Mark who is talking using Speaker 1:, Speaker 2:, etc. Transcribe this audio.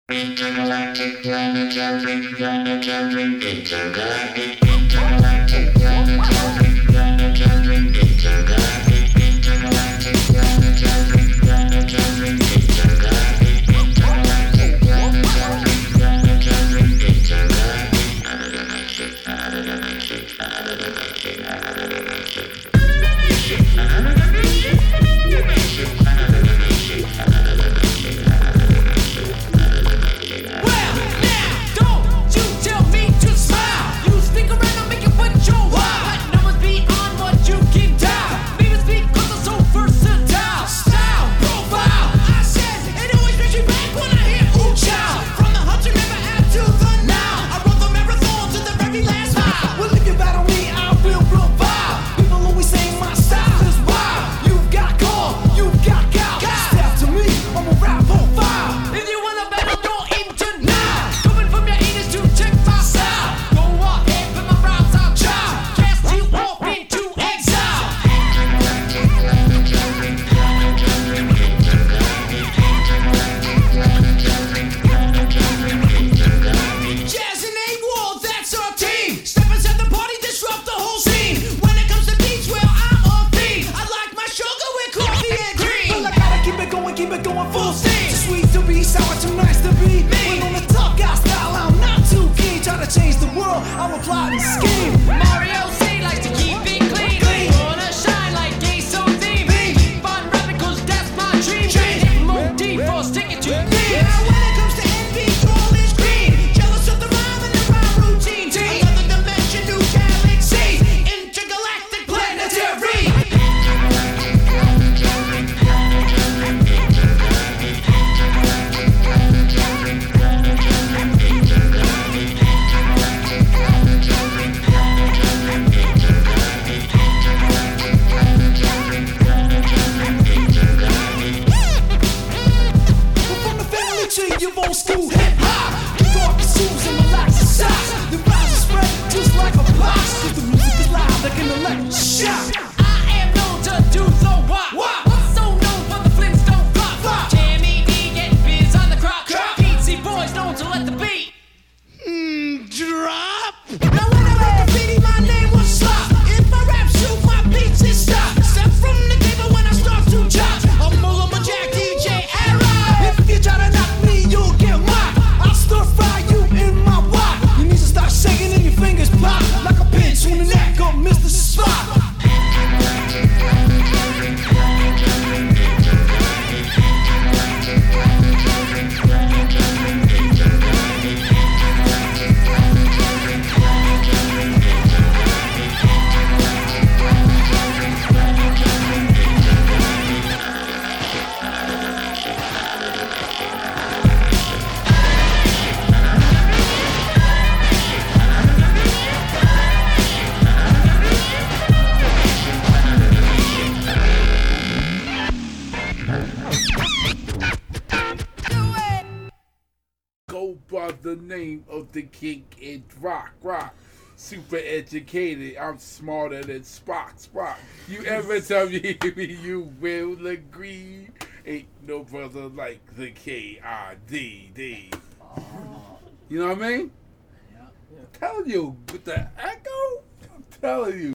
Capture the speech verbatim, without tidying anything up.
Speaker 1: Intergalactic planetary, planetary, intergalactic, intergalactic, planetary, planetary, intergalactic, intergalactic, planetary, planetary, intergalactic, intergalactic, planetary, planetary, intergalactic, intergalactic, intergalactic, intergalactic,
Speaker 2: keep it going full steam. Too sweet to be sour, too nice to be me. When on the tough guy style, I'm not too keen. Try to change the world, I'm a plotting scheme.
Speaker 3: Mario C likes to keep it clean.
Speaker 2: Clean.
Speaker 3: Wanna shine like gay so deep. Keep on rapping cause that's my dream. Hit more deep or stick it to me.
Speaker 2: Now when it comes to envy, all is green. Jealous of the rhyme and the rhyme routine. Another dimension, new galaxy. Intergalactic planetary. You've old school hip hop. Kick off your shoes and relax your socks. The rise is spread just like a box. Cause the music is loud like an electric shock.
Speaker 3: I am known to do the wop.
Speaker 2: Wop.
Speaker 3: What's so known for the Flintstone pop?
Speaker 2: Flop.
Speaker 3: Jamie D getting biz on the crop.
Speaker 2: Crop.
Speaker 3: P C boys known to let the beat
Speaker 2: Mm, drop. Now when I read graffiti, my name was Slop. If I rap shoot, my beats is stop. Step from the table when I start to chop. I'm Mullah Jack D J era. If you try to knock me, you'll get mocked. I'll stir fry you in my wok. Your knees will start shaking and your fingers pop like a pinch on the neck of Mister Spock.
Speaker 4: Go by the name of the king in rock, rock. Super educated, I'm smarter than Spock, Spock. You ever tell me you will agree? Ain't no brother like the K I D D. You know what I mean? I'm telling you, with the echo, I'm telling you.